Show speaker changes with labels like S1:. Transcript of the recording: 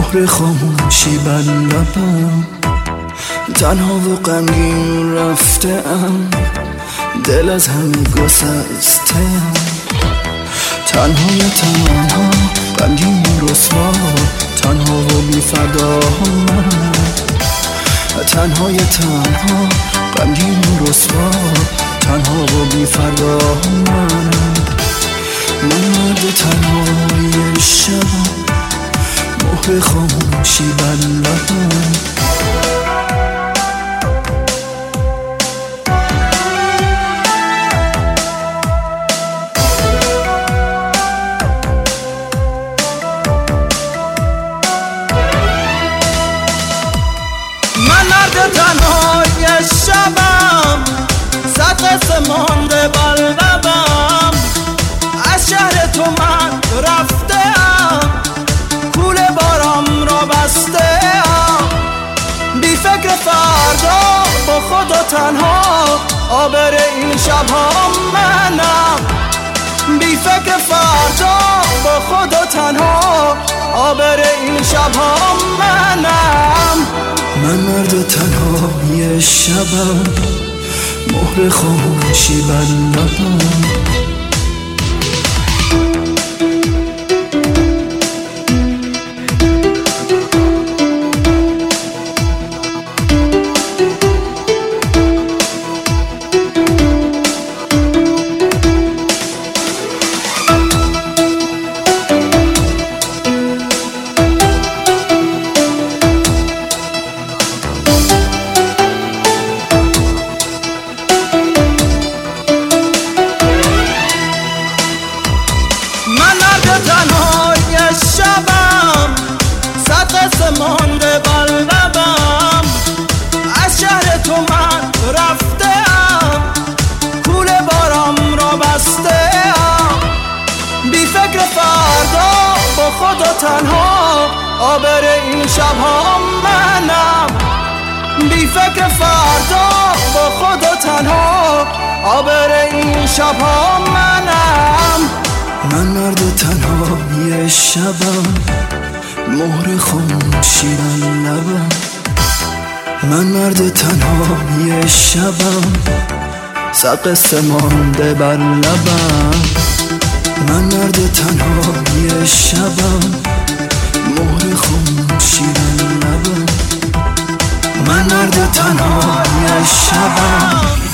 S1: مهر خاموشی بر لبم، تنها و غمگین رفته‌ام، دل از همه گسسته‌ام، تنهای تنها غمگین و رسوا، تنها و بی فدا من، تنهای تنها غمگین و رسوا، تنها و بی فدا من مرد تنهای شبم، مهر خاموشی بر لبم.
S2: من مرد تنهای شبم، صد قصه مانده بر لبم، از شهر تو من رفته‌ام، کوله بارم را بسته‌ام، بی فکر فردا با خود و تنها، آبر این شب‌ها منم، بی فکر فردا با خود و تنها، آبر این شب‌ها منم.
S1: من مرد تنهای شبم، مهر خاموشی بر لبم.
S2: تنهای شبم، صد قصه مانده بر لبم، از شهر تو من رفته‌ام، کوله بارم را بسته‌ام، بی فکر فردا با خود و تنها، آبر این شب‌ها منم، بی فکر فردا با خود و تنها، آبر این شب‌ها منم.
S1: من مرد تنهای شبم، مهر خاموشی بر لبم. من مرد تنهای شبم، صد قصه مانده بر لبم. من مرد تنهای شبم، مهر خاموشی بر لبم. من مرد تنهای شبم.